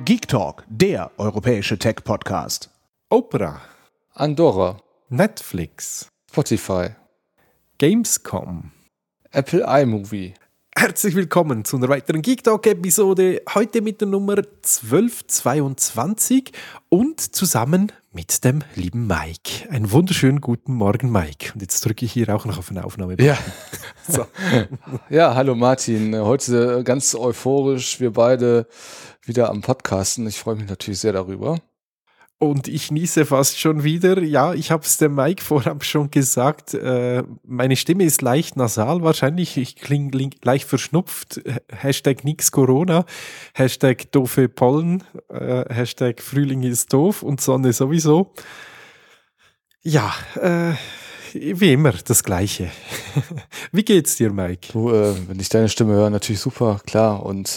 Geek Talk, der europäische Tech-Podcast. Opera, Andorra, Netflix, Spotify, Gamescom. Apple iMovie. Herzlich willkommen zu einer weiteren Geek Talk-Episode. Heute mit der Nummer 1222 und zusammen mit dem lieben Mike. Einen wunderschönen guten Morgen, Mike. Und jetzt drücke ich hier auch noch auf eine Aufnahme. Ja. So. Ja, hallo Martin. Heute ganz euphorisch, wir beide wieder am Podcasten. Ich freue mich natürlich sehr darüber. Und ich niese fast schon wieder. Ja, ich habe es dem Mike vorab schon gesagt. Meine Stimme ist leicht nasal wahrscheinlich. Ich klinge leicht verschnupft. Hashtag nix Corona. Hashtag doofe Pollen. Hashtag Frühling ist doof und Sonne sowieso. Ja, wie immer das Gleiche. Wie geht's dir, Mike? Du, wenn ich deine Stimme höre, natürlich super, klar. Und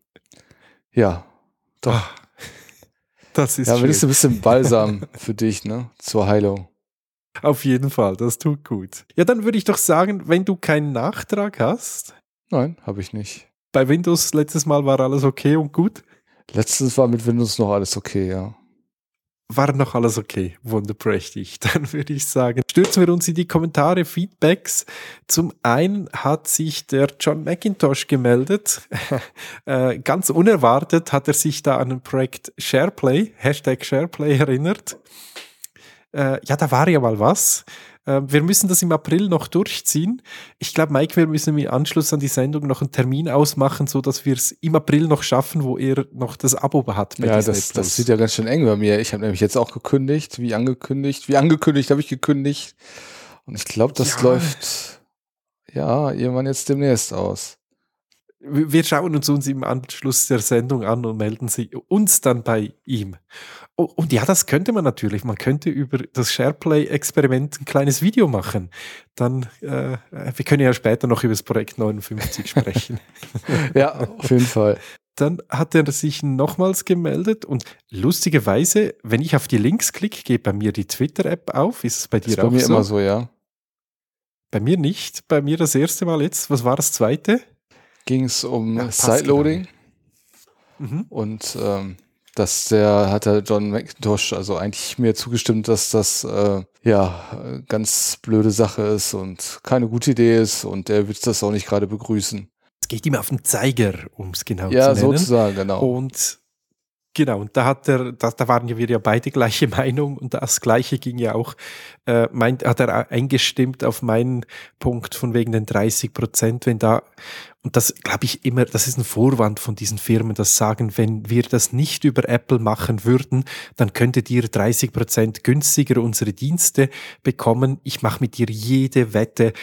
ja, doch. Ach, das ist ja, schön. wenigstens ein bisschen Balsam für dich, ne? Zur Heilung. Auf jeden Fall, das tut gut. Ja, dann würde ich doch sagen, wenn du keinen Nachtrag hast. Nein, habe ich nicht. Bei Windows letztes Mal war alles okay und gut? Letztens war mit Windows noch alles okay, ja. War noch alles okay, wunderprächtig. Dann würde ich sagen, stürzen wir uns in die Kommentare, Feedbacks. Zum einen hat sich der John McIntosh gemeldet. Ganz unerwartet hat er sich da an ein Projekt SharePlay, Hashtag SharePlay erinnert. Ja, da war ja mal was. Wir müssen das im April noch durchziehen. Ich glaube, Mike, wir müssen im Anschluss an die Sendung noch einen Termin ausmachen, so dass wir es im April noch schaffen, wo er noch das Abo hat. Ja, das sieht ja ganz schön eng bei mir. Ich habe nämlich jetzt auch gekündigt, wie angekündigt habe ich gekündigt. Und ich glaube, das läuft ja irgendwann jetzt demnächst aus. Wir schauen uns im Anschluss der Sendung an und melden uns dann bei ihm. Und ja, das könnte man natürlich. Man könnte über das SharePlay-Experiment ein kleines Video machen. Dann, wir können ja später noch über das Projekt 59 sprechen. Ja, auf jeden Fall. Dann hat er sich nochmals gemeldet und lustigerweise, wenn ich auf die Links klicke, geht bei mir die Twitter-App auf. Ist es bei dir auch so? Bei mir immer so, ja. Bei mir nicht. Bei mir das erste Mal jetzt. Was war das zweite? Ging es um Sideloading. Mhm. Und hat der John McIntosh also eigentlich mir zugestimmt, dass das ganz blöde Sache ist und keine gute Idee ist und er wird das auch nicht gerade begrüßen. Es geht ihm auf den Zeiger, um es genau zu nennen. Ja, sozusagen, genau. Und genau, und da waren wir ja beide gleiche Meinung und das Gleiche ging ja auch, hat er eingestimmt auf meinen Punkt von wegen den 30%, wenn da, und das glaube ich immer, das ist ein Vorwand von diesen Firmen, das sagen, wenn wir das nicht über Apple machen würden, dann könntet ihr 30% günstiger unsere Dienste bekommen. Ich mache mit dir jede Wette,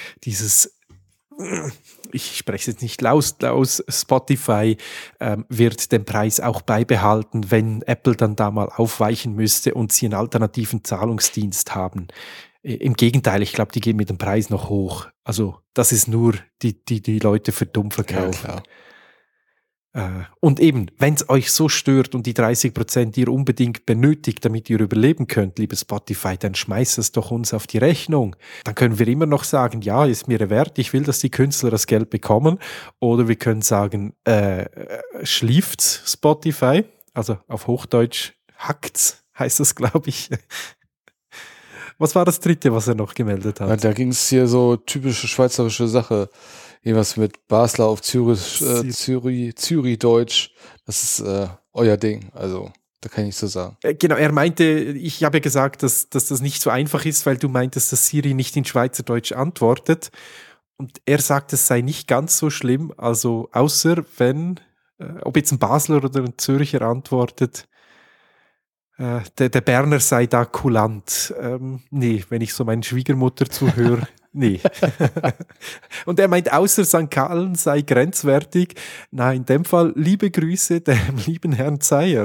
ich spreche es jetzt nicht laut aus, Spotify wird den Preis auch beibehalten, wenn Apple dann da mal aufweichen müsste und sie einen alternativen Zahlungsdienst haben. Im Gegenteil, ich glaube, die gehen mit dem Preis noch hoch. Also das ist nur die Leute für dumm verkaufen. Ja, und eben, wenn es euch so stört und die 30% ihr unbedingt benötigt, damit ihr überleben könnt, liebe Spotify, dann schmeißt es doch uns auf die Rechnung. Dann können wir immer noch sagen, ja, ist mir wert, ich will, dass die Künstler das Geld bekommen. Oder wir können sagen, schlieft Spotify, also auf Hochdeutsch hackt's, heißt das, glaube ich. Was war das dritte, was er noch gemeldet hat? Ja, da ging es hier so typische schweizerische Sache. Irgendwas mit Basler auf Zürich-Deutsch. Das ist euer Ding. Also, da kann ich nicht so sagen. Genau, er meinte, ich habe ja gesagt, dass das nicht so einfach ist, weil du meintest, dass Siri nicht in Schweizerdeutsch antwortet. Und er sagt, es sei nicht ganz so schlimm. Also, außer wenn, ob jetzt ein Basler oder ein Zürcher antwortet, der Berner sei da kulant. Nee, wenn ich so meine Schwiegermutter zuhöre, nee. Und er meint, außer St. Gallen sei grenzwertig. Na, in dem Fall, liebe Grüße dem lieben Herrn Zeyer.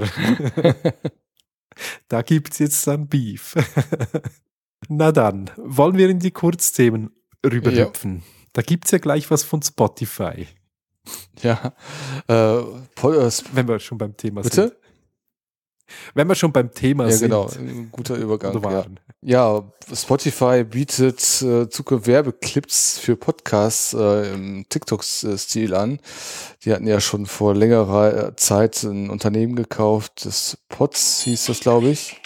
Da gibt's jetzt dann Beef. Na dann, wollen wir in die Kurzthemen rüberhüpfen? Ja. Da gibt's ja gleich was von Spotify. Ja. Wenn wir schon beim Thema sind. Bitte? Wenn wir schon beim Thema sind. Ja, genau, ein guter Übergang. Ja. Spotify bietet Zukunft Werbeclips für Podcasts im TikTok-Stil an. Die hatten ja schon vor längerer Zeit ein Unternehmen gekauft, das Pods hieß das, glaube ich.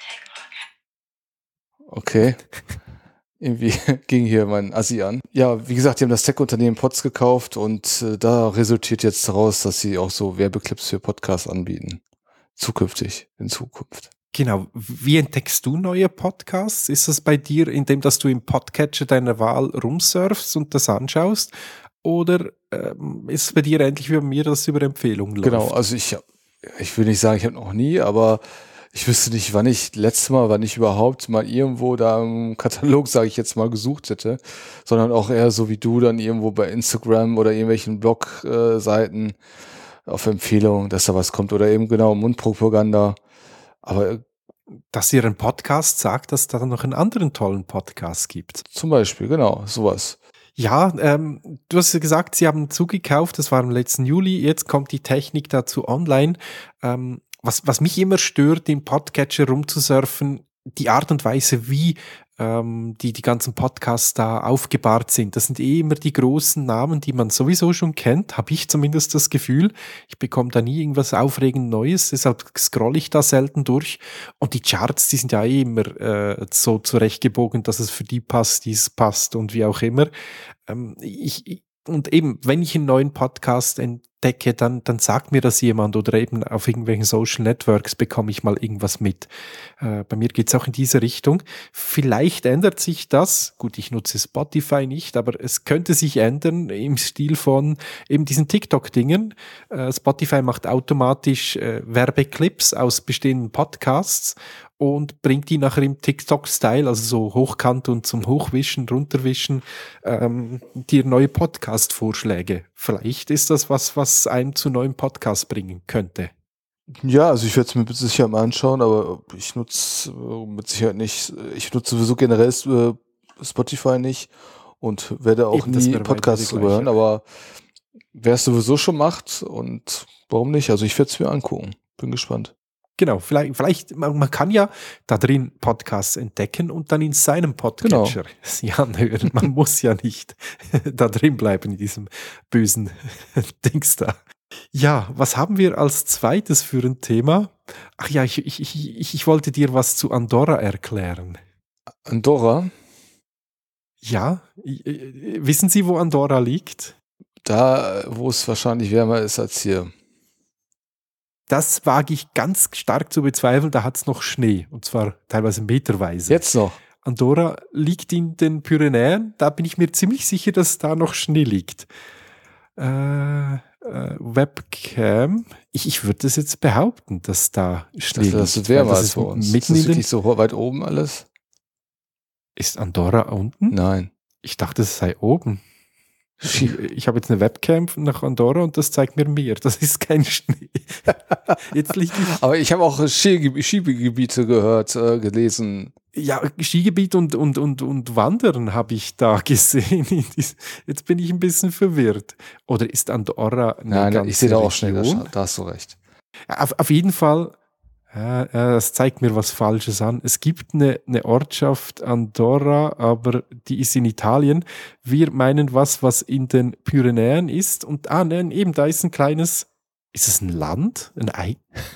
Okay. Irgendwie ging hier mein Assi an. Ja, wie gesagt, die haben das Tech-Unternehmen Pods gekauft und da resultiert jetzt daraus, dass sie auch so Werbeclips für Podcasts anbieten. In Zukunft. Genau. Wie entdeckst du neue Podcasts? Ist das bei dir, indem dass du im Podcatcher deiner Wahl rumsurfst und das anschaust? Oder ist es bei dir ähnlich wie bei mir, dass es über Empfehlungen läuft? Genau, also ich will nicht sagen, ich habe noch nie, aber ich wüsste nicht, wann ich überhaupt mal irgendwo da im Katalog, sage ich jetzt mal, gesucht hätte, sondern auch eher so wie du dann irgendwo bei Instagram oder irgendwelchen Blog-Seiten auf Empfehlung, dass da was kommt oder eben genau Mundpropaganda. Aber dass ihr einen Podcast sagt, dass da noch einen anderen tollen Podcast gibt. Zum Beispiel, genau, sowas. Ja, du hast ja gesagt, sie haben zugekauft, das war im letzten Juli, jetzt kommt die Technik dazu online. Was mich immer stört, im Podcatcher rumzusurfen, die Art und Weise, wie die ganzen Podcasts da aufgebahrt sind. Das sind immer die großen Namen, die man sowieso schon kennt, habe ich zumindest das Gefühl. Ich bekomme da nie irgendwas aufregend Neues, deshalb scrolle ich da selten durch. Und die Charts, die sind ja immer so zurechtgebogen, dass es für die passt, die es passt und wie auch immer. Und eben, wenn ich einen neuen Podcast entdecke, dann sagt mir das jemand oder eben auf irgendwelchen Social Networks bekomme ich mal irgendwas mit. Bei mir geht's auch in diese Richtung. Vielleicht ändert sich das. Gut, ich nutze Spotify nicht, aber es könnte sich ändern im Stil von eben diesen TikTok-Dingen. Spotify macht automatisch Werbeclips aus bestehenden Podcasts und bringt die nachher im TikTok-Style, also so hochkant und zum Hochwischen, runterwischen, dir neue Podcast-Vorschläge. Vielleicht ist das was einen zu neuen Podcasts bringen könnte. Ja, also ich werde es mir mit Sicherheit mal anschauen, aber ich nutze mit Sicherheit nicht, ich nutze sowieso generell Spotify nicht und werde auch nie Podcasts drüber hören, aber wer es sowieso schon macht und warum nicht, also ich werde es mir angucken, bin gespannt. Genau, vielleicht man kann ja da drin Podcasts entdecken und dann in seinem Podcatcher sie anhören. Man muss ja nicht da drin bleiben in diesem bösen Dings da. Ja, was haben wir als zweites für ein Thema? Ach ja, ich wollte dir was zu Andorra erklären. Andorra? Ja, wissen Sie, wo Andorra liegt? Da, wo es wahrscheinlich wärmer ist als hier. Das wage ich ganz stark zu bezweifeln, da hat es noch Schnee, und zwar teilweise meterweise. Jetzt noch? Andorra liegt in den Pyrenäen, da bin ich mir ziemlich sicher, dass da noch Schnee liegt. Webcam, ich würde das jetzt behaupten, dass da Schnee liegt. Das ist wärmer als bei uns. Ist das wirklich so weit oben alles? Ist Andorra unten? Nein. Ich dachte, es sei oben. Ich habe jetzt eine Webcam nach Andorra und das zeigt mir mehr. Das ist kein Schnee. Jetzt liegt aber ich habe auch Skigebiete gelesen. Ja, Skigebiet und Wandern habe ich da gesehen. Jetzt bin ich ein bisschen verwirrt. Oder ist Andorra eine Nein, ganze ich sehe da auch Region? Schnee, da hast du recht. Auf jeden Fall, das zeigt mir was Falsches an. Es gibt eine Ortschaft Andorra, aber die ist in Italien. Wir meinen was in den Pyrenäen ist. Und nein, eben, da ist ein kleines, ist es ein Land? Ein Ei?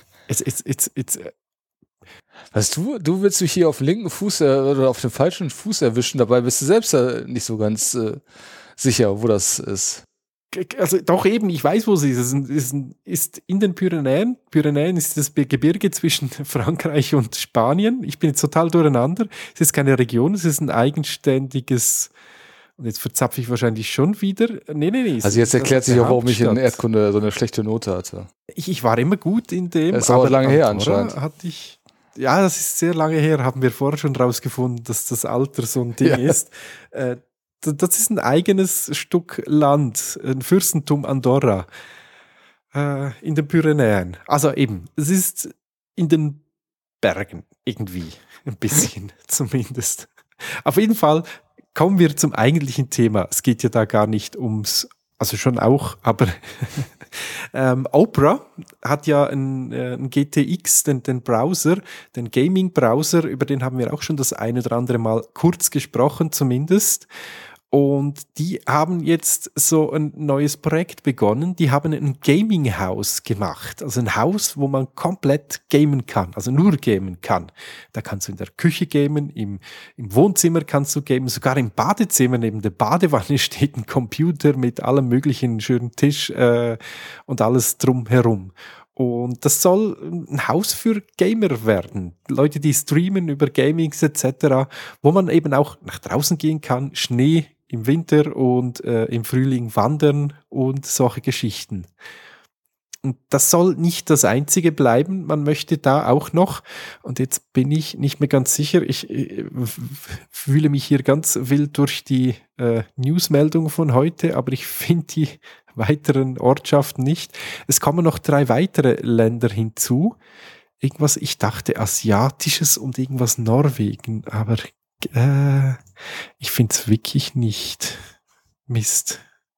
Weißt du willst mich hier auf dem linken Fuß oder auf dem falschen Fuß erwischen, dabei bist du selbst nicht so ganz sicher, wo das ist. Also doch eben, ich weiß, wo sie ist. Es ist in den Pyrenäen. Pyrenäen ist das Gebirge zwischen Frankreich und Spanien. Ich bin jetzt total durcheinander. Es ist keine Region, es ist ein eigenständiges, und jetzt verzapfe ich wahrscheinlich schon wieder. Nee. Also jetzt erklärt sich auch, warum ich in Erdkunde so eine schlechte Note hatte. Ich war immer gut in dem. Das ist aber lange her anscheinend. Ja, das ist sehr lange her, haben wir vorher schon rausgefunden, dass das Alter so ein Ding ist. Das ist ein eigenes Stück Land, ein Fürstentum Andorra in den Pyrenäen. Also eben, es ist in den Bergen irgendwie, ein bisschen zumindest. Auf jeden Fall kommen wir zum eigentlichen Thema. Es geht ja da gar nicht ums Also schon auch, aber Opera hat ja ein GTX, den Browser, den Gaming-Browser, über den haben wir auch schon das ein oder andere Mal kurz gesprochen zumindest. Und die haben jetzt so ein neues Projekt begonnen. Die haben ein Gaming-Haus gemacht. Also ein Haus, wo man komplett gamen kann, also nur gamen kann. Da kannst du in der Küche gamen, im Wohnzimmer kannst du gamen, sogar im Badezimmer neben der Badewanne steht ein Computer mit allem möglichen, schönen Tisch und alles drumherum. Und das soll ein Haus für Gamer werden. Leute, die streamen über Gamings etc., wo man eben auch nach draußen gehen kann, Schnee im Winter und im Frühling wandern und solche Geschichten. Und das soll nicht das Einzige bleiben. Man möchte da auch noch, und jetzt bin ich nicht mehr ganz sicher, ich fühle mich hier ganz wild durch die Newsmeldung von heute, aber ich finde die weiteren Ortschaften nicht. Es kommen noch 3 weitere Länder hinzu. Irgendwas, ich dachte Asiatisches und irgendwas Norwegen, aber ich finde es wirklich nicht. Mist.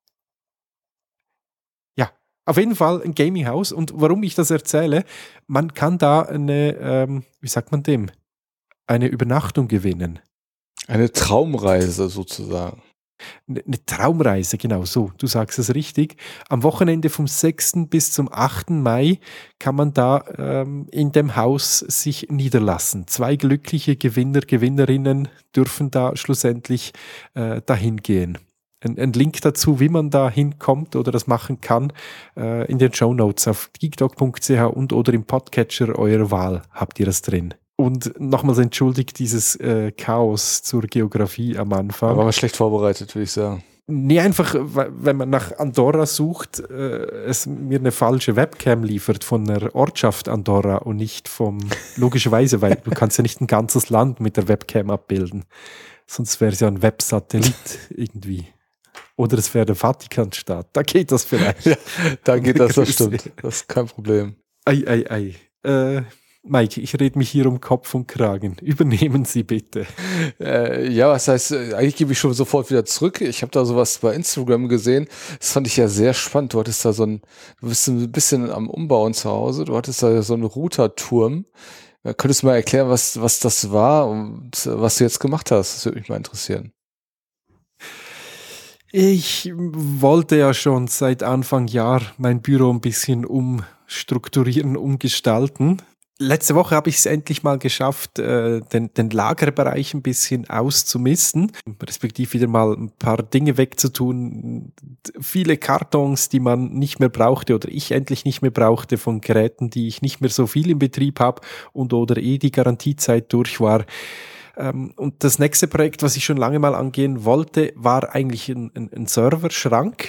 Ja, auf jeden Fall ein Gaming-Haus. Und warum ich das erzähle, man kann da eine, wie sagt man dem, eine Übernachtung gewinnen. Eine Traumreise sozusagen. Eine Traumreise, genau so, du sagst es richtig. Am Wochenende vom 6. bis zum 8. Mai kann man da in dem Haus sich niederlassen. 2 glückliche Gewinner, Gewinnerinnen dürfen da schlussendlich dahin gehen. Ein Link dazu, wie man da hinkommt oder das machen kann, in den Shownotes auf geekdog.ch und oder im Podcatcher eurer Wahl habt ihr das drin. Und nochmals entschuldigt dieses Chaos zur Geografie am Anfang. Aber war schlecht vorbereitet, würde ich sagen. Nee, einfach, wenn man nach Andorra sucht, es mir eine falsche Webcam liefert von der Ortschaft Andorra und nicht logischerweise, weil du kannst ja nicht ein ganzes Land mit der Webcam abbilden. Sonst wäre es ja ein Websatellit irgendwie. Oder es wäre der Vatikanstaat. Da geht das vielleicht. Ja, da geht das stimmt. Das ist kein Problem. Mike, ich rede mich hier um Kopf und Kragen. Übernehmen Sie bitte. Ja, was heißt, eigentlich gebe ich schon sofort wieder zurück. Ich habe da sowas bei Instagram gesehen. Das fand ich ja sehr spannend. Du hattest da du bist ein bisschen am Umbauen zu Hause. Du hattest da so einen Routerturm. Könntest du mal erklären, was das war und was du jetzt gemacht hast? Das würde mich mal interessieren. Ich wollte ja schon seit Anfang Jahr mein Büro ein bisschen umstrukturieren, umgestalten. Letzte Woche habe ich es endlich mal geschafft, den Lagerbereich ein bisschen auszumisten, respektive wieder mal ein paar Dinge wegzutun. Viele Kartons, die man nicht mehr brauchte oder ich endlich nicht mehr brauchte von Geräten, die ich nicht mehr so viel im Betrieb habe und oder die Garantiezeit durch war. Und das nächste Projekt, was ich schon lange mal angehen wollte, war eigentlich ein Serverschrank.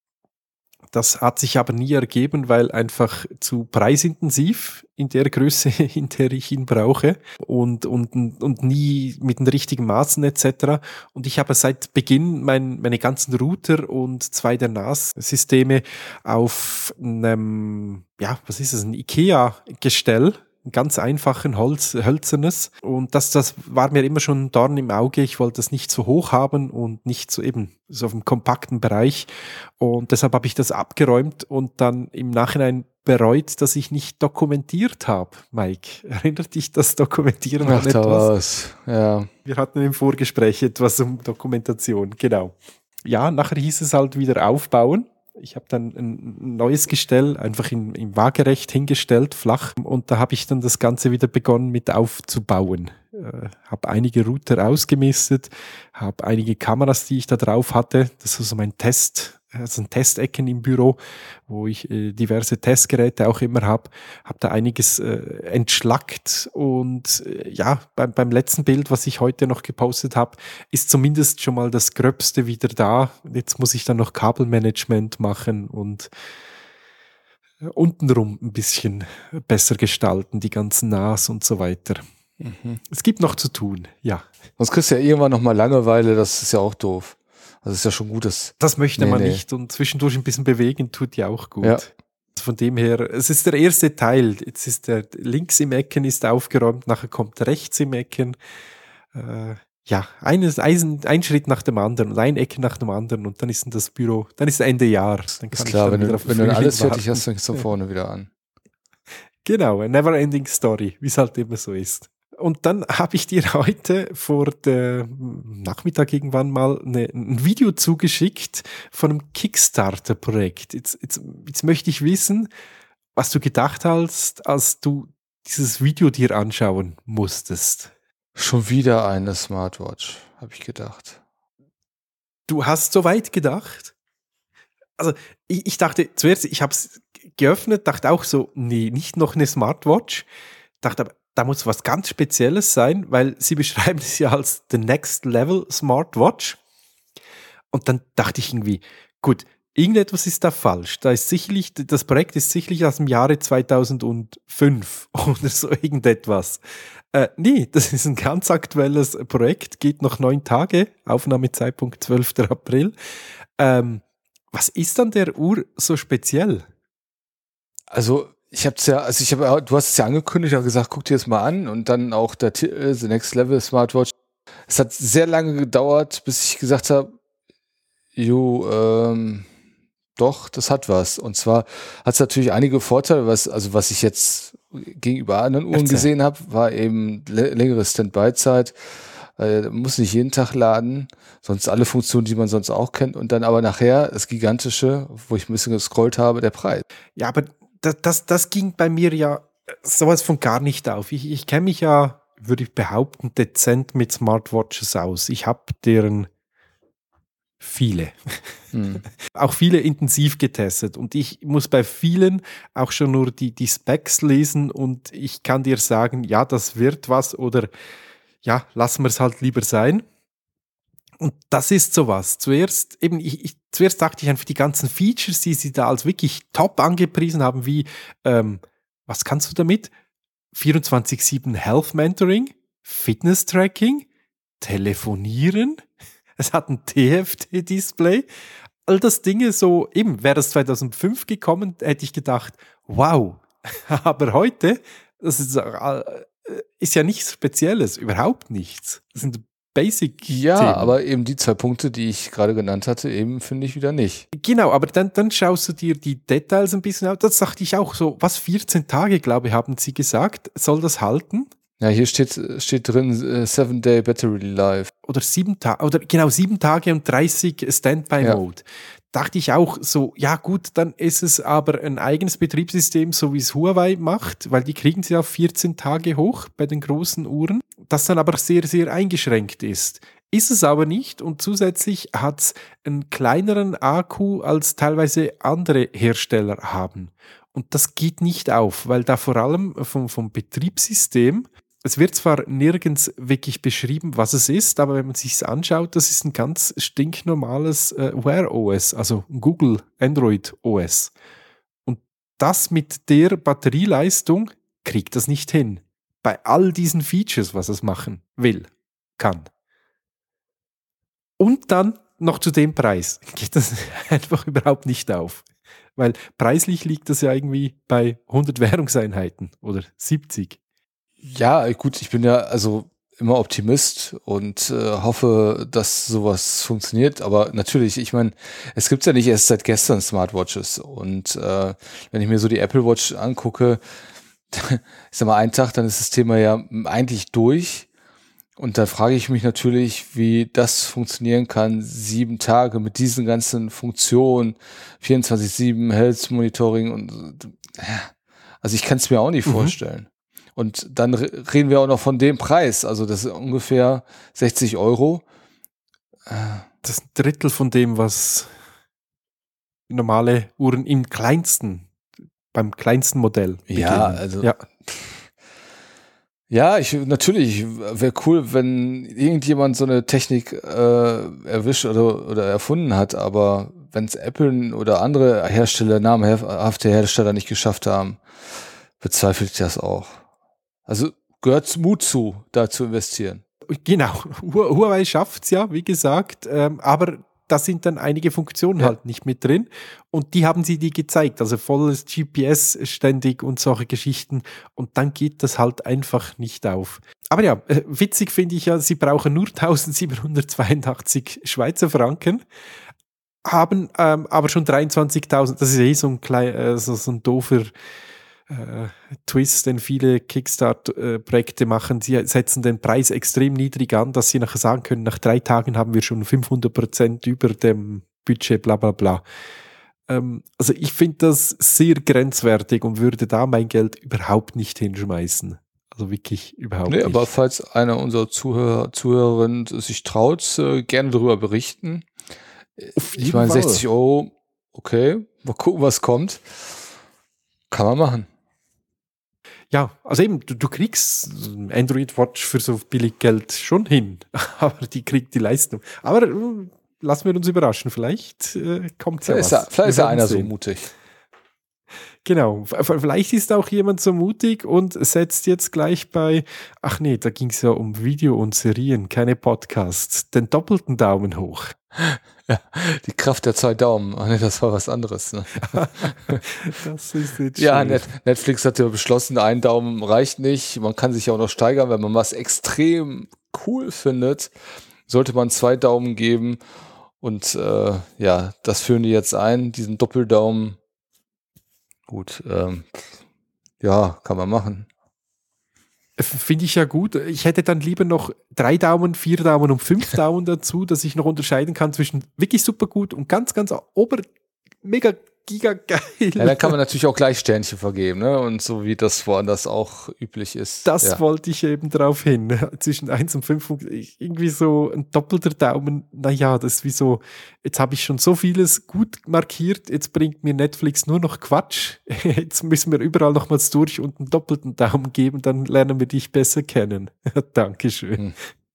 Das hat sich aber nie ergeben, weil einfach zu preisintensiv in der Größe, in der ich ihn brauche und nie mit den richtigen Maßen etc. Und ich habe seit Beginn meine ganzen Router und 2 der NAS-Systeme auf einem, was ist das, ein IKEA-Gestell, ein ganz einfachen hölzernes. Und das war mir immer schon ein Dorn im Auge. Ich wollte das nicht so hoch haben und nicht so eben so auf einem kompakten Bereich. Und deshalb habe ich das abgeräumt und dann im Nachhinein bereut, dass ich nicht dokumentiert habe. Mike, erinnert dich das Dokumentieren an etwas? Da war's. Ja. Wir hatten im Vorgespräch etwas um Dokumentation, genau. Ja, nachher hieß es halt wieder aufbauen. Ich habe dann ein neues Gestell einfach im Waagerecht hingestellt, flach. Und da habe ich dann das Ganze wieder begonnen mit aufzubauen. Habe einige Router ausgemistet, habe einige Kameras, die ich da drauf hatte. Das ist so mein ein Testecken im Büro, wo ich diverse Testgeräte auch immer habe. Habe da einiges entschlackt und beim letzten Bild, was ich heute noch gepostet habe, ist zumindest schon mal das Gröbste wieder da. Jetzt muss ich dann noch Kabelmanagement machen und untenrum ein bisschen besser gestalten, die ganzen NAS und so weiter. Mhm. Es gibt noch zu tun, ja. Sonst kriegst du ja irgendwann noch mal Langeweile, das ist ja auch doof. Also ist ja schon gut, das möchte man nicht und zwischendurch ein bisschen bewegen tut ja auch gut. Ja. Also von dem her, es ist der erste Teil. Jetzt ist der links im Ecken ist aufgeräumt, nachher kommt rechts im Ecken. ein Schritt nach dem anderen und ein Ecke nach dem anderen und dann ist das Büro, dann ist Ende Jahr. Dann ist klar, wenn du alles fertig hast, fängst du von vorne wieder an. Genau, a never-ending story, wie es halt immer so ist. Und dann habe ich dir heute vor dem Nachmittag irgendwann mal ein Video zugeschickt von einem Kickstarter-Projekt. Jetzt möchte ich wissen, was du gedacht hast, als du dieses Video dir anschauen musstest. Schon wieder eine Smartwatch, habe ich gedacht. Du hast so weit gedacht? Also ich dachte zuerst, ich habe es geöffnet, dachte auch so, nee, nicht noch eine Smartwatch. Dachte aber, da muss was ganz Spezielles sein, weil sie beschreiben es ja als the next level Smartwatch. Und dann dachte ich irgendwie, gut, irgendetwas ist da falsch. Das Projekt ist sicherlich aus dem Jahre 2005 oder so irgendetwas. Nee, das ist ein ganz aktuelles Projekt, geht noch 9 Tage, Aufnahmezeitpunkt 12. April. Was ist an der Uhr so speziell? Also, du hast es ja angekündigt und gesagt, guck dir das mal an und dann auch der Titel, The Next Level Smartwatch. Es hat sehr lange gedauert, bis ich gesagt habe, doch, das hat was. Und zwar hat es natürlich einige Vorteile, was ich jetzt gegenüber anderen Uhren gesehen habe, war eben längere Standby-Zeit. Muss nicht jeden Tag laden, sonst alle Funktionen, die man sonst auch kennt. Und dann aber nachher das Gigantische, wo ich ein bisschen gescrollt habe, der Preis. Ja, aber das ging bei mir ja sowas von gar nicht auf. Ich kenne mich ja, würde ich behaupten, dezent mit Smartwatches aus. Ich habe deren viele. Auch viele intensiv getestet. Und ich muss bei vielen auch schon nur die Specs lesen und ich kann dir sagen, ja, das wird was oder ja, lassen wir es halt lieber sein. Und das ist sowas. Zuerst dachte ich einfach, die ganzen Features, die sie da als wirklich top angepriesen haben, wie, was kannst du damit? 24/7 Health Mentoring, Fitness Tracking, Telefonieren, es hat ein TFT-Display. All das Dinge so, eben, wäre das 2005 gekommen, hätte ich gedacht, wow. Aber heute, das ist ja nichts Spezielles, überhaupt nichts. Das sind Basic-Themen. Ja, aber eben die 2 Punkte, die ich gerade genannt hatte, eben finde ich wieder nicht. Genau, aber dann schaust du dir die Details ein bisschen an. Das sagte ich auch so, 14 Tage, glaube ich, haben sie gesagt, soll das halten? Ja, hier steht drin 7-Day Battery Life. Oder 7 Tage und 30 Standby-Mode. Ja. Dachte ich auch so, ja gut, dann ist es aber ein eigenes Betriebssystem, so wie es Huawei macht, weil die kriegen sie auf 14 Tage hoch bei den großen Uhren, das dann aber sehr, sehr eingeschränkt ist. Ist es aber nicht und zusätzlich hat es einen kleineren Akku, als teilweise andere Hersteller haben. Und das geht nicht auf, weil da vor allem vom Betriebssystem, es wird zwar nirgends wirklich beschrieben, was es ist, aber wenn man sich es anschaut, das ist ein ganz stinknormales Wear OS, also Google Android OS. Und das mit der Batterieleistung kriegt das nicht hin. Bei all diesen Features, was es machen kann. Und dann noch zu dem Preis geht das einfach überhaupt nicht auf. Weil preislich liegt das ja irgendwie bei 100 Währungseinheiten oder 70. Ja, gut, ich bin ja also immer Optimist und hoffe, dass sowas funktioniert. Aber natürlich, ich meine, es gibt ja nicht erst seit gestern Smartwatches. Und wenn ich mir so die Apple Watch angucke, ich sag mal, einen Tag, dann ist das Thema ja eigentlich durch. Und da frage ich mich natürlich, wie das funktionieren kann, 7 Tage mit diesen ganzen Funktionen, 24/7 Health Monitoring und also ich kann es mir auch nicht vorstellen. Und dann reden wir auch noch von dem Preis. Also das ist ungefähr 60 €. Das ist ein Drittel von dem, was normale Uhren beim kleinsten Modell beginnen. Ja, also ja, natürlich wäre cool, wenn irgendjemand so eine Technik erwischt oder erfunden hat, aber wenn es Apple oder andere Hersteller, namhafte Hersteller nicht geschafft haben, bezweifle ich das auch. Also gehört Mut zu, da zu investieren. Genau, Huawei schafft es ja, wie gesagt, aber da sind dann einige Funktionen halt nicht mit drin und die haben sie dir gezeigt, also volles GPS ständig und solche Geschichten und dann geht das halt einfach nicht auf. Aber ja, witzig finde ich ja, sie brauchen nur 1782 Schweizer Franken, haben aber schon 23.000, das ist so so ein doofer Twist, den viele Kickstart-Projekte machen. Sie setzen den Preis extrem niedrig an, dass sie nachher sagen können, nach 3 Tagen haben wir schon 500% über dem Budget, bla bla bla. Also ich finde das sehr grenzwertig und würde da mein Geld überhaupt nicht hinschmeißen. Also wirklich überhaupt nicht. Aber falls einer unserer Zuhörerinnen sich traut, gerne darüber berichten. Ich meine, 60 €, okay, mal gucken, was kommt. Kann man machen. Ja, also eben, du kriegst Android Watch für so billig Geld schon hin, aber die kriegt die Leistung. Aber lassen wir uns überraschen, vielleicht kommt ja was. Vielleicht ist ja einer so mutig. Genau, vielleicht ist auch jemand so mutig und setzt jetzt gleich bei, ach nee, da ging es ja um Video und Serien, keine Podcasts, den doppelten Daumen hoch. Ja, die Kraft der 2 Daumen. Ach nee, das war was anderes. Ne? Das ist jetzt ja, Netflix hat ja beschlossen, 1 Daumen reicht nicht. Man kann sich ja auch noch steigern, wenn man was extrem cool findet, sollte man 2 Daumen geben. Und ja, das führen die jetzt ein, diesen Doppeldaumen. Gut, ja, kann man machen. Finde ich ja gut. Ich hätte dann lieber noch 3 Daumen, 4 Daumen und 5 Daumen dazu, dass ich noch unterscheiden kann zwischen wirklich super gut und ganz, ganz mega giga geil. Ja, dann kann man natürlich auch gleich Sternchen vergeben, ne? Und so wie das woanders auch üblich ist. Das wollte ich eben drauf hin. Zwischen 1 und 5 irgendwie so ein doppelter Daumen. Naja, das ist wie so, jetzt habe ich schon so vieles gut markiert, jetzt bringt mir Netflix nur noch Quatsch. Jetzt müssen wir überall nochmals durch und einen doppelten Daumen geben, dann lernen wir dich besser kennen. Dankeschön.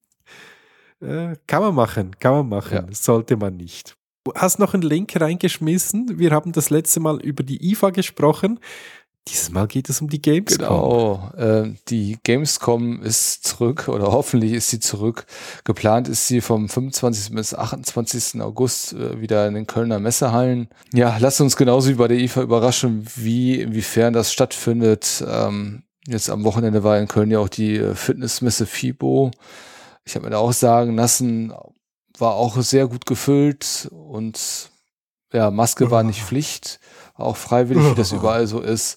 Kann man machen. Ja. Sollte man nicht. Du hast noch einen Link reingeschmissen. Wir haben das letzte Mal über die IFA gesprochen. Dieses Mal geht es um die Gamescom. Genau, die Gamescom ist zurück oder hoffentlich ist sie zurück. Geplant ist sie vom 25. bis 28. August wieder in den Kölner Messehallen. Ja, lasst uns genauso wie bei der IFA überraschen, inwiefern das stattfindet. Jetzt am Wochenende war in Köln ja auch die Fitnessmesse FIBO. Ich habe mir da auch sagen lassen, war auch sehr gut gefüllt und ja, Maske war nicht Pflicht, auch freiwillig, wie das überall so ist.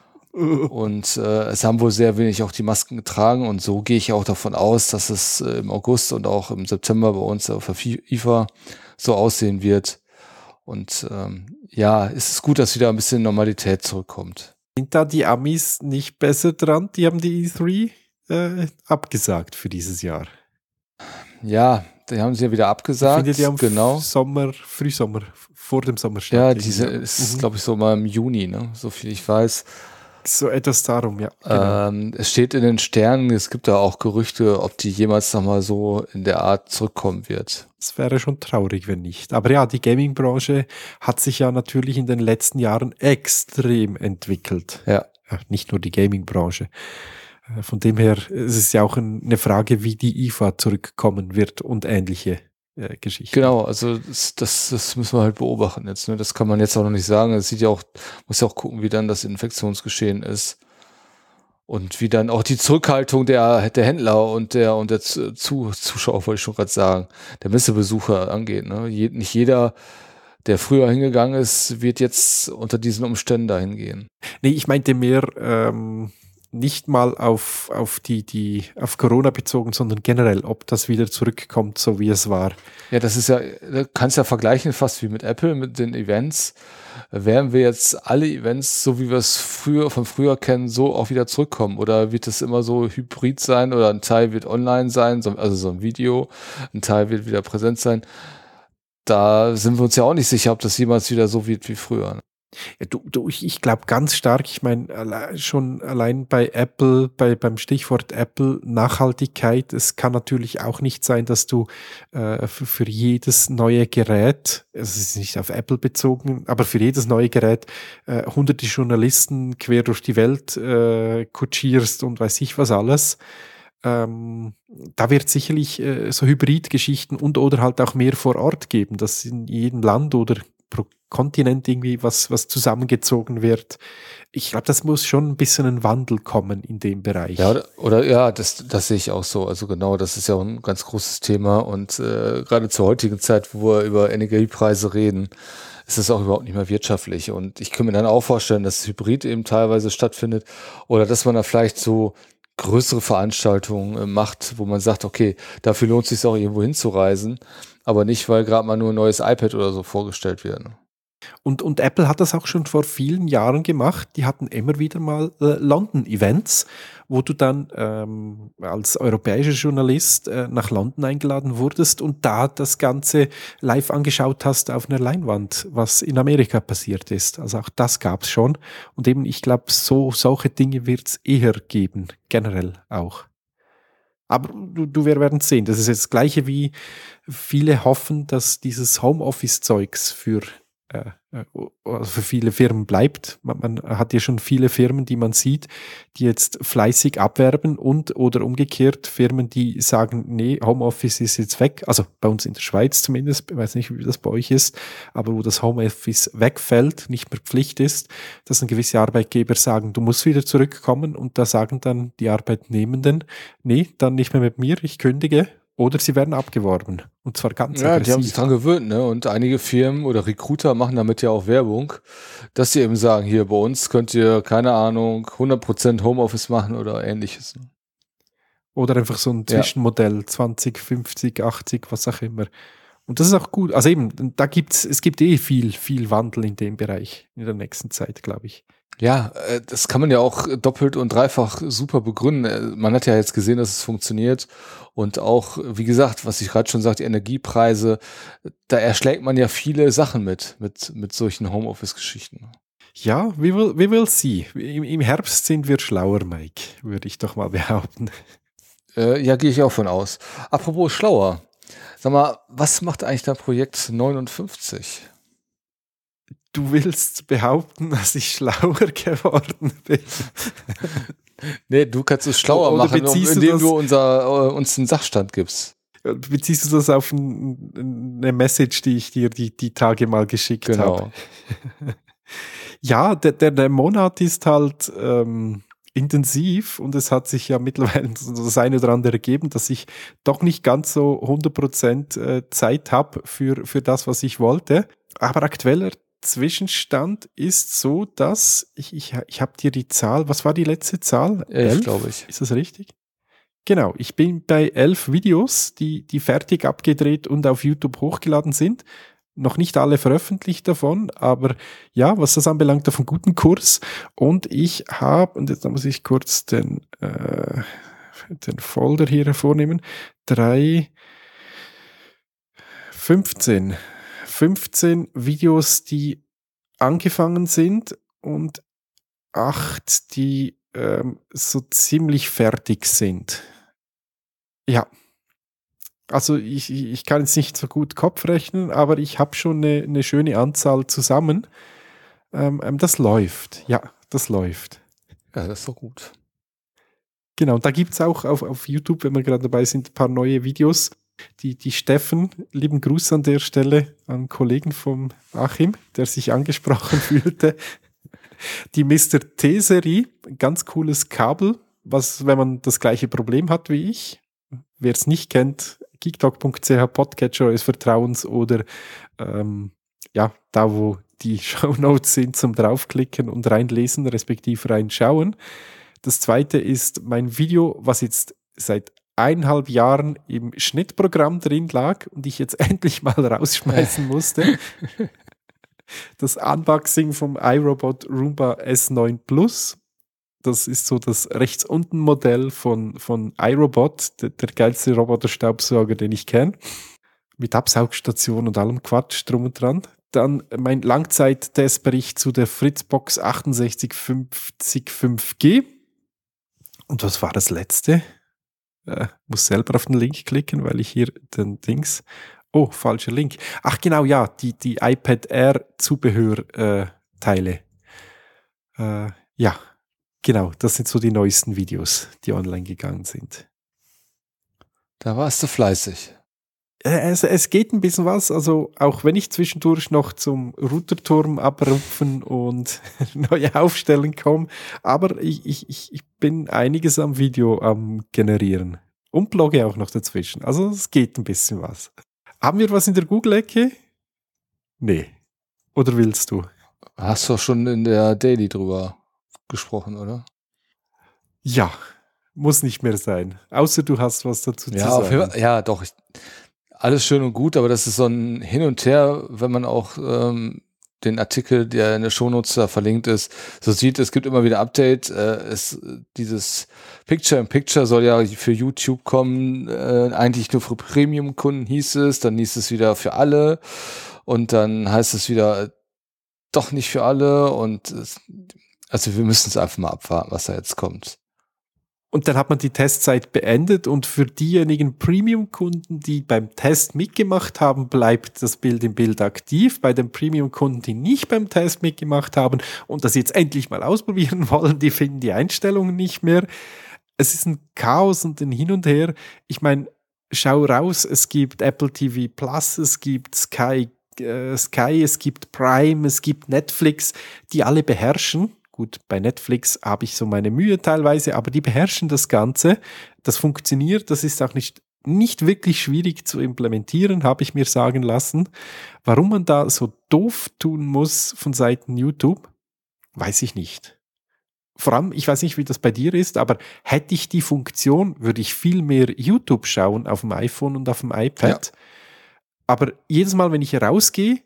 Und es haben wohl sehr wenig auch die Masken getragen und so gehe ich auch davon aus, dass es im August und auch im September bei uns auf der IFA so aussehen wird. Und ja, es ist gut, dass wieder ein bisschen Normalität zurückkommt. Sind da die Amis nicht besser dran? Die haben die E3 abgesagt für dieses Jahr. Ja, die haben sie ja wieder abgesagt. Findet ihr am genau. Frühsommer, vor dem Sommer statt? Ja, diese ist, glaube ich, so mal im Juni, ne? So viel ich weiß. So etwas darum, ja. Genau. Es steht in den Sternen, es gibt da auch Gerüchte, ob die jemals nochmal so in der Art zurückkommen wird. Es wäre schon traurig, wenn nicht. Aber ja, die Gaming-Branche hat sich ja natürlich in den letzten Jahren extrem entwickelt. Ja. Nicht nur die Gaming-Branche. Von dem her es ist ja auch eine Frage, wie die IFA zurückkommen wird und ähnliche Geschichten. Genau, also das müssen wir halt beobachten jetzt. Ne? Das kann man jetzt auch noch nicht sagen. Es sieht ja auch, muss ja auch gucken, wie dann das Infektionsgeschehen ist und wie dann auch die Zurückhaltung der Händler und der Zuschauer, wollte ich schon gerade sagen, der Messebesucher angeht. Ne? Nicht jeder, der früher hingegangen ist, wird jetzt unter diesen Umständen dahin gehen. Nee, ich meinte mehr nicht mal auf Corona bezogen, sondern generell, ob das wieder zurückkommt, so wie es war. Ja, das ist ja, du kannst ja vergleichen fast wie mit Apple, mit den Events. Werden wir jetzt alle Events, so wie wir es von früher kennen, so auch wieder zurückkommen? Oder wird es immer so hybrid sein oder ein Teil wird online sein, also so ein Video, ein Teil wird wieder präsent sein? Da sind wir uns ja auch nicht sicher, ob das jemals wieder so wird wie früher. Ja, ich glaube ganz stark, ich meine, schon allein bei Apple, beim Stichwort Apple Nachhaltigkeit, es kann natürlich auch nicht sein, dass du für jedes neue Gerät, es ist nicht auf Apple bezogen, aber für jedes neue Gerät hunderte Journalisten quer durch die Welt kutschierst und weiß ich was alles. Da wird sicherlich so Hybridgeschichten und oder halt auch mehr vor Ort geben, dass in jedem Land oder pro Kontinent irgendwie was zusammengezogen wird. Ich glaube, das muss schon ein bisschen ein Wandel kommen in dem Bereich. Ja, oder ja, das sehe ich auch so. Also genau, das ist ja auch ein ganz großes Thema und gerade zur heutigen Zeit, wo wir über Energiepreise reden, ist es auch überhaupt nicht mehr wirtschaftlich. Und ich kann mir dann auch vorstellen, dass Hybrid eben teilweise stattfindet oder dass man da vielleicht so größere Veranstaltungen macht, wo man sagt, okay, dafür lohnt es sich auch irgendwo hinzureisen, aber nicht, weil gerade mal nur ein neues iPad oder so vorgestellt wird. Und Apple hat das auch schon vor vielen Jahren gemacht. Die hatten immer wieder mal London-Events, wo du dann als europäischer Journalist nach London eingeladen wurdest und da das Ganze live angeschaut hast auf einer Leinwand, was in Amerika passiert ist. Also auch das gab es schon. Und eben, ich glaube, solche Dinge wird es eher geben, generell auch. Aber wir werden sehen. Das ist jetzt das Gleiche, wie viele hoffen, dass dieses Homeoffice-Zeugs für viele Firmen bleibt. Man hat ja schon viele Firmen, die man sieht, die jetzt fleißig abwerben und oder umgekehrt Firmen, die sagen, nee, Homeoffice ist jetzt weg. Also bei uns in der Schweiz zumindest, ich weiß nicht, wie das bei euch ist, aber wo das Homeoffice wegfällt, nicht mehr Pflicht ist, dass dann gewisse Arbeitgeber sagen, du musst wieder zurückkommen und da sagen dann die Arbeitnehmenden, nee, dann nicht mehr mit mir, ich kündige. Oder sie werden abgeworben. Und zwar ganz aggressiv. Die haben sich dran gewöhnt, ne? Und einige Firmen oder Recruiter machen damit ja auch Werbung, dass sie eben sagen, hier bei uns könnt ihr, keine Ahnung, 100% Homeoffice machen oder ähnliches. Oder einfach so ein Zwischenmodell, 20, 50, 80, was auch immer. Und das ist auch gut. Also eben, es gibt viel Wandel in dem Bereich in der nächsten Zeit, glaube ich. Ja, das kann man ja auch doppelt und dreifach super begründen. Man hat ja jetzt gesehen, dass es funktioniert. Und auch, wie gesagt, was ich gerade schon sagte, die Energiepreise, da erschlägt man ja viele Sachen mit solchen Homeoffice-Geschichten. Ja, we will see. Im Herbst sind wir schlauer, Mike, würde ich doch mal behaupten. Ja, gehe ich auch von aus. Apropos schlauer. Sag mal, was macht eigentlich dein Projekt 59? Du willst behaupten, dass ich schlauer geworden bin? Nee, du kannst es schlauer machen, indem du uns einen Sachstand gibst. Beziehst du das auf eine Message, die ich dir die Tage mal geschickt habe? Ja, der Monat ist halt intensiv und es hat sich ja mittlerweile das eine oder andere ergeben, dass ich doch nicht ganz so 100% Zeit habe für das, was ich wollte. Aber aktueller Zwischenstand ist so, dass ich habe dir die Zahl, was war die letzte Zahl? 11, glaube ich. Ist das richtig? Genau, ich bin bei 11 Videos, die fertig abgedreht und auf YouTube hochgeladen sind. Noch nicht alle veröffentlicht davon, aber ja, was das anbelangt, auf einen guten Kurs. Und ich habe, und jetzt muss ich kurz den Folder hier hervornehmen, 15 Videos, die angefangen sind und 8, die so ziemlich fertig sind. Ja, also ich kann jetzt nicht so gut Kopf rechnen, aber ich habe schon eine schöne Anzahl zusammen. Das läuft, ja, das läuft. Ja, das ist doch gut. Genau, und da gibt es auch auf YouTube, wenn wir gerade dabei sind, ein paar neue Videos. Die Steffen, lieben Gruß an der Stelle an Kollegen vom Achim, der sich angesprochen fühlte. Die Mr. T-Serie, ganz cooles Kabel, was, wenn man das gleiche Problem hat wie ich, wer es nicht kennt, geektalk.ch, Podcatcher eures Vertrauens oder da, wo die Shownotes sind, zum draufklicken und reinlesen, respektive reinschauen. Das zweite ist mein Video, was jetzt seit 1,5 Jahren im Schnittprogramm drin lag und ich jetzt endlich mal rausschmeißen musste. Das Unboxing vom iRobot Roomba S9 Plus. Das ist so das rechts unten Modell von iRobot, der geilste Roboterstaubsauger, den ich kenne. Mit Absaugstation und allem Quatsch drum und dran. Dann mein Langzeit-Testbericht zu der Fritzbox 6850 5G. Und was war das letzte? Muss selber auf den Link klicken, weil ich hier den Dings... Oh, falscher Link. Ach genau, ja, die iPad Air Zubehörteile. Ja, genau, das sind so die neuesten Videos, die online gegangen sind. Da warst du fleißig. Es geht ein bisschen was, also auch wenn ich zwischendurch noch zum Routerturm abrupfen und neu aufstellen komme, aber ich bin einiges am Video am generieren und blogge auch noch dazwischen, also es geht ein bisschen was. Haben wir was in der Google-Ecke? Nee. Oder willst du? Hast du auch schon in der Daily drüber gesprochen, oder? Ja, muss nicht mehr sein, außer du hast was dazu zu Ja, sagen. ja, doch. Alles schön und gut, aber das ist so ein Hin und Her, wenn man auch den Artikel, der in der Shownotes da verlinkt ist, so sieht, es gibt immer wieder Update. Dieses Picture-in-Picture soll ja für YouTube kommen, eigentlich nur für Premium-Kunden hieß es, dann hieß es wieder für alle und dann heißt es wieder doch nicht für alle und also wir müssen es einfach mal abwarten, was da jetzt kommt. Und dann hat man die Testzeit beendet und für diejenigen Premium-Kunden, die beim Test mitgemacht haben, bleibt das Bild im Bild aktiv. Bei den Premium-Kunden, die nicht beim Test mitgemacht haben und das jetzt endlich mal ausprobieren wollen, die finden die Einstellungen nicht mehr. Es ist ein Chaos und ein Hin und Her. Ich meine, schau raus, es gibt Apple TV Plus, es gibt Sky, es gibt Prime, es gibt Netflix, die alle beherrschen. Gut, bei Netflix habe ich so meine Mühe teilweise, aber die beherrschen das Ganze. Das funktioniert, das ist auch nicht wirklich schwierig zu implementieren, habe ich mir sagen lassen. Warum man da so doof tun muss von Seiten YouTube, weiß ich nicht. Vor allem, ich weiß nicht, wie das bei dir ist, aber hätte ich die Funktion, würde ich viel mehr YouTube schauen auf dem iPhone und auf dem iPad. Ja. Aber jedes Mal, wenn ich rausgehe,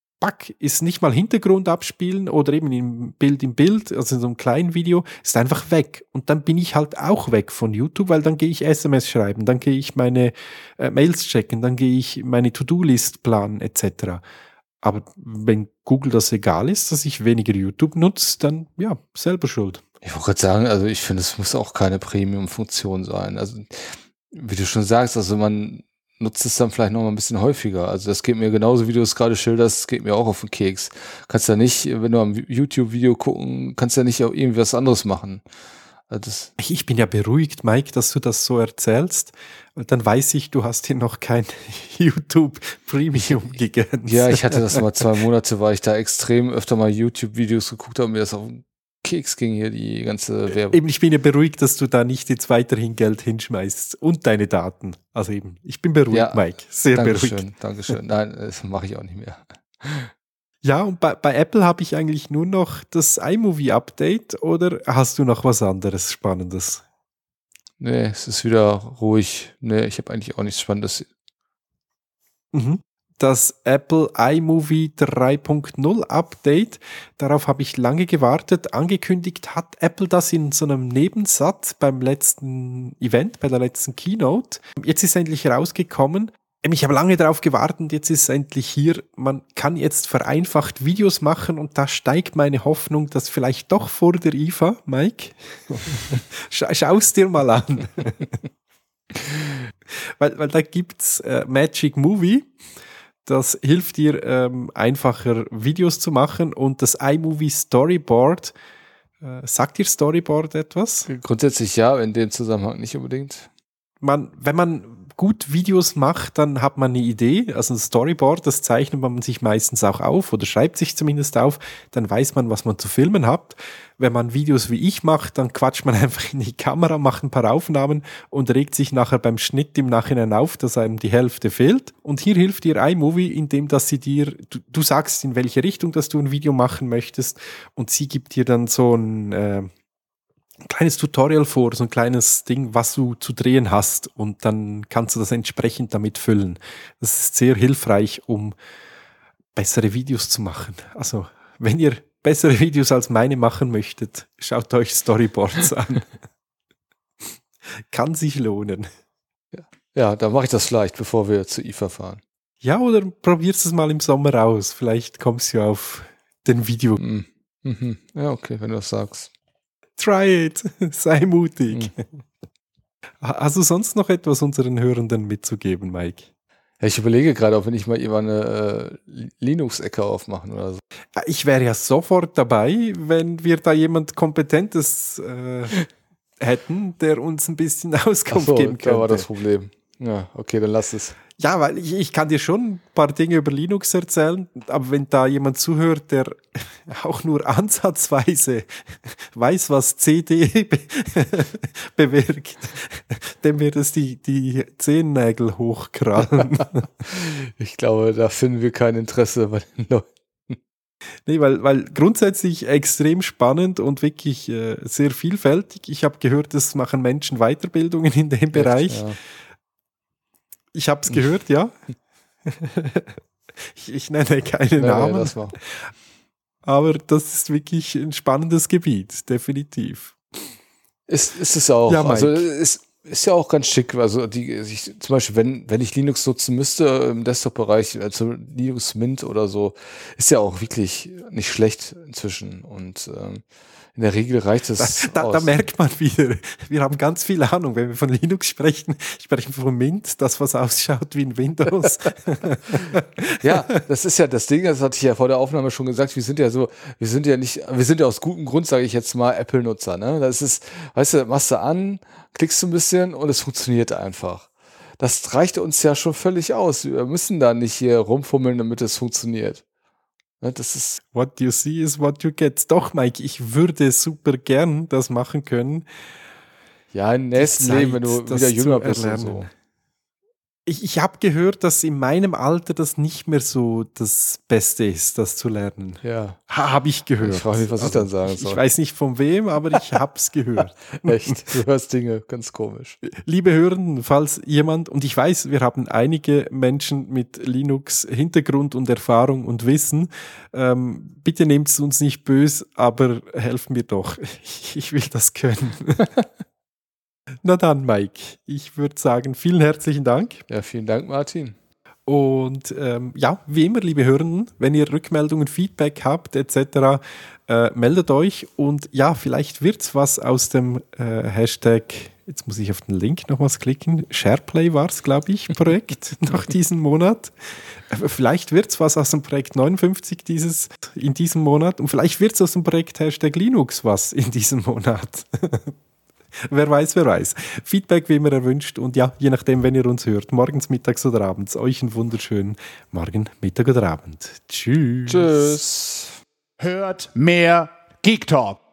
ist nicht mal Hintergrund abspielen oder eben im Bild, also in so einem kleinen Video, ist einfach weg. Und dann bin ich halt auch weg von YouTube, weil dann gehe ich SMS schreiben, dann gehe ich meine Mails checken, dann gehe ich meine To-Do-List planen etc. Aber wenn Google das egal ist, dass ich weniger YouTube nutze, dann ja, selber schuld. Ich wollte gerade sagen, also ich finde, es muss auch keine Premium-Funktion sein. Also wie du schon sagst, also man nutzt es dann vielleicht noch mal ein bisschen häufiger. Also das geht mir genauso, wie du es gerade schilderst, geht mir auch auf den Keks. Kannst ja nicht, wenn du am YouTube-Video gucken, kannst ja nicht auch irgendwie was anderes machen. Also ich bin ja beruhigt, Mike, dass du das so erzählst. Und dann weiß ich, du hast hier noch kein YouTube Premium gegönnt. Ja, ich hatte das mal 2 Monate, weil ich da extrem öfter mal YouTube-Videos geguckt habe und mir das auf den Keks ging hier, die ganze Werbung. Eben, ich bin ja beruhigt, dass du da nicht jetzt weiterhin Geld hinschmeißt und deine Daten. Also eben, ich bin beruhigt, ja, Mike. Sehr beruhigt. Dankeschön. Nein, das mache ich auch nicht mehr. Ja, und bei Apple habe ich eigentlich nur noch das iMovie-Update oder hast du noch was anderes Spannendes? Nee, es ist wieder ruhig. Nee, ich habe eigentlich auch nichts Spannendes. Das Apple iMovie 3.0 Update, darauf habe ich lange gewartet. Angekündigt hat Apple das in so einem Nebensatz beim letzten Event, bei der letzten Keynote. Jetzt ist endlich rausgekommen. Ich habe lange darauf gewartet und jetzt ist es endlich hier. Man kann jetzt vereinfacht Videos machen und da steigt meine Hoffnung, dass vielleicht doch vor der IFA, Mike, schau's dir mal an. weil da gibt's Magic Movie. Das hilft dir, einfacher Videos zu machen und das iMovie Storyboard, sagt dir Storyboard etwas? Grundsätzlich ja, in dem Zusammenhang nicht unbedingt. Wenn man gut Videos macht, dann hat man eine Idee, also ein Storyboard, das zeichnet man sich meistens auch auf oder schreibt sich zumindest auf, dann weiß man, was man zu filmen hat. Wenn man Videos wie ich macht, dann quatscht man einfach in die Kamera, macht ein paar Aufnahmen und regt sich nachher beim Schnitt im Nachhinein auf, dass einem die Hälfte fehlt. Und hier hilft dir iMovie, indem dass sie dir, du sagst, in welche Richtung, dass du ein Video machen möchtest und sie gibt dir dann so ein kleines Tutorial vor, so ein kleines Ding, was du zu drehen hast und dann kannst du das entsprechend damit füllen. Das ist sehr hilfreich, um bessere Videos zu machen. Also, wenn ihr bessere Videos als meine machen möchtet, schaut euch Storyboards an. Kann sich lohnen. Ja, dann mache ich das vielleicht, bevor wir zu IFA fahren. Ja, oder probierst es mal im Sommer aus. Vielleicht kommst du auf den Video. Ja, okay, wenn du das sagst. Try it, sei mutig. Hast du sonst noch etwas unseren Hörenden mitzugeben, Mike? Ja, ich überlege gerade, ob wir nicht mal eine Linux-Ecke aufmachen oder so. Ich wäre ja sofort dabei, wenn wir da jemand Kompetentes hätten, der uns ein bisschen Auskunft geben könnte. Da war das Problem. Ja, okay, dann lass es. Ja, weil ich kann dir schon ein paar Dinge über Linux erzählen, aber wenn da jemand zuhört, der auch nur ansatzweise weiß, was CD bewirkt, dem wird es die Zehennägel hochkrallen. Ich glaube, da finden wir kein Interesse bei den Leuten. Nee, weil grundsätzlich extrem spannend und wirklich sehr vielfältig. Ich habe gehört, es machen Menschen Weiterbildungen in dem Bereich. Ja. Ich habe es gehört, ja. Ich nenne keine Namen. Das war. Aber das ist wirklich ein spannendes Gebiet, definitiv. Ist es auch. Ja, Mike. Also ist ja auch ganz schick. Also zum Beispiel, wenn ich Linux nutzen müsste im Desktop-Bereich, also Linux Mint oder so, ist ja auch wirklich nicht schlecht inzwischen. Und in der Regel reicht es. Da merkt man wieder, wir haben ganz viel Ahnung. Wenn wir von Linux sprechen wir von Mint, das was ausschaut wie ein Windows. Ja, das ist ja das Ding, das hatte ich ja vor der Aufnahme schon gesagt, wir sind ja aus gutem Grund, sage ich jetzt mal, Apple-Nutzer, ne? Das ist, weißt du, machst du an, klickst du ein bisschen und es funktioniert einfach. Das reicht uns ja schon völlig aus. Wir müssen da nicht hier rumfummeln, damit es funktioniert. Das ist what you see is what you get. Doch, Mike, ich würde super gern das machen können. Ja, im nächsten Leben, wenn du wieder jünger bist und so. Ich habe gehört, dass in meinem Alter das nicht mehr so das Beste ist, das zu lernen. Ja. Habe ich gehört. Ich frage mich, was ich dann sagen soll. Ich weiß nicht von wem, aber ich habe es gehört. Echt? Du hörst Dinge, ganz komisch. Liebe Hörenden, falls jemand, und ich weiß, wir haben einige Menschen mit Linux-Hintergrund und Erfahrung und Wissen, bitte nehmt es uns nicht böse, aber helft mir doch. Ich will das können. Na dann, Mike, ich würde sagen, vielen herzlichen Dank. Ja, vielen Dank, Martin. Und ja, wie immer, liebe Hörenden, wenn ihr Rückmeldungen, Feedback habt etc., meldet euch und ja, vielleicht wird's was aus dem Hashtag, jetzt muss ich auf den Link nochmals klicken, SharePlay war es, glaube ich, Projekt nach diesem Monat. Vielleicht wird's was aus dem Projekt 59 in diesem Monat und vielleicht wird's aus dem Projekt Hashtag Linux was in diesem Monat. Wer weiß, wer weiß. Feedback wie immer erwünscht und ja, je nachdem, wenn ihr uns hört, morgens, mittags oder abends, euch einen wunderschönen Morgen, Mittag oder Abend. Tschüss. Tschüss. Hört mehr Geek Talk.